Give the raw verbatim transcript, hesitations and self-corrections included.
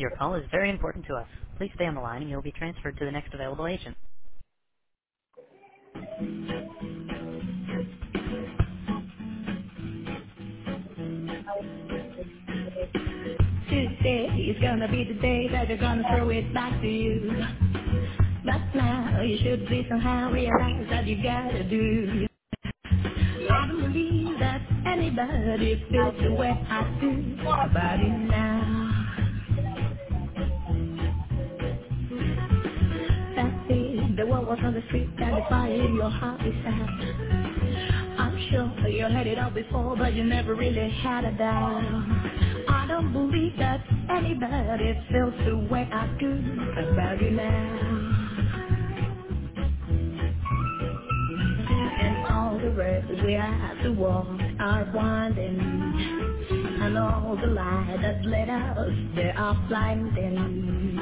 Your call is very important to us. Please stay on the line and you'll be transferred to the next available agent. Today is gonna be the day that they're gonna throw it back to you. But now you should please somehow realize that you gotta do. I don't believe that anybody feels the way I do about it now. That's it, the world was on the street and the fire in your heart is sad. I'm sure you had it all before, but you never really had a doubt. I don't believe that anybody feels the way I do about you now. And all the roads we have to walk are winding, and all the light that led us, they are blinding.